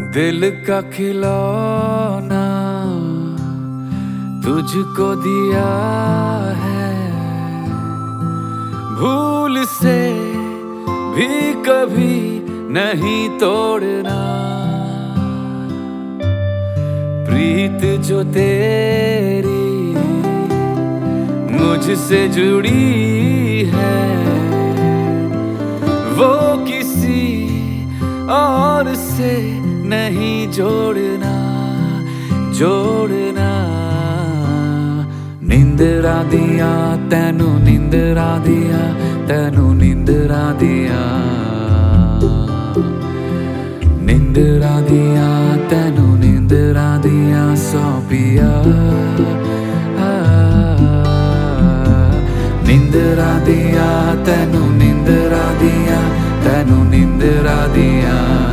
दिल का खिलौना तुझको दिया है, भूल से भी कभी नहीं तोड़ना। प्रीत जो तेरी मुझसे जुड़ी है, वो किसी और से नहीं जोड़ना। निंदरा दिया तैनू, निंदरा दिया तैनू, निंदरा दिया, निंदरा दिया तैनू, निंदरा दिया सौ पिया। निंदरा दिया तैनू, निंदरा दिया तैनू, निंदरा दिया,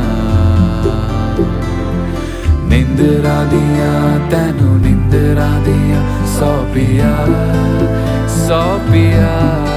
निंदरा दिया तैनू, निंदरा दिया सौ पिया, सौ पिया।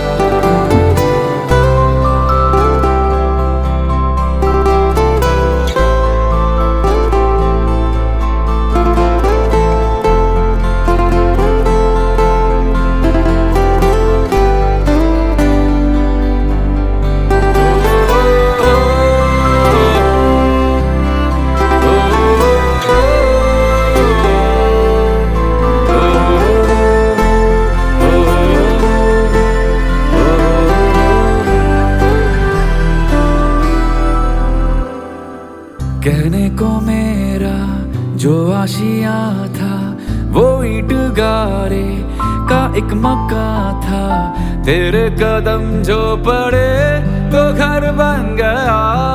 कहने को मेरा जो आशिया था, वो ईंट गारे का एक मकान था। तेरे कदम जो पड़े तो घर बन गया।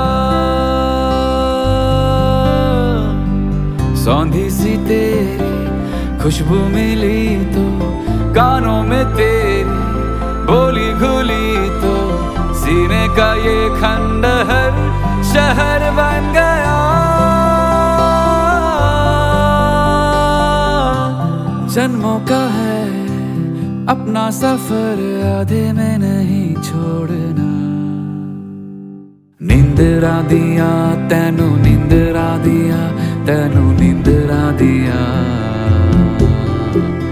सौंधी सी तेरी खुशबू मिली तो, कानों में तेरी बोली घुली तो, सीने का ये खंडहर शहर बन गया। जन्मों का है अपना सफर, आधे में नहीं छोड़ना। निंदरा दिया तैनू, निंदरा दिया तैनू, निंदरा दिया,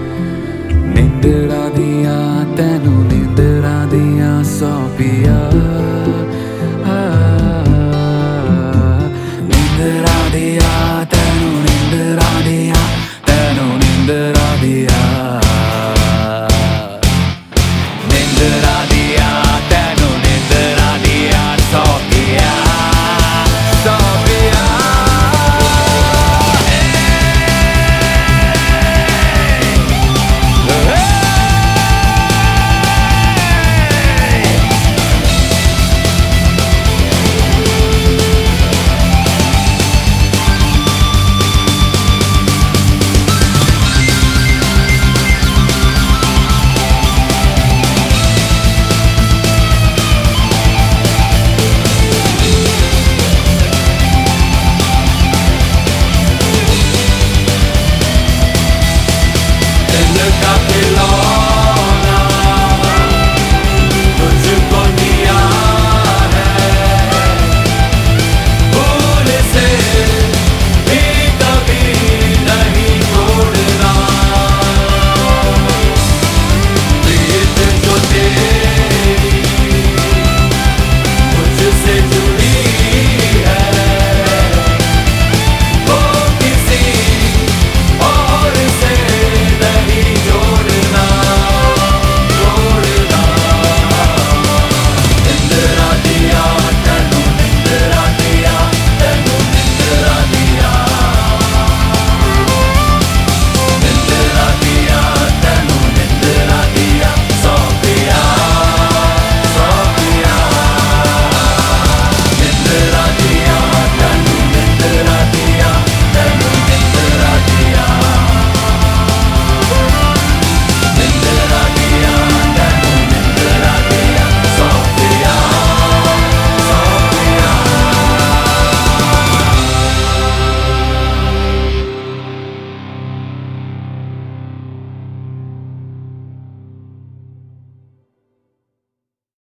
निंदरा दिया तैनू, निंदरा दिया सौ पिया।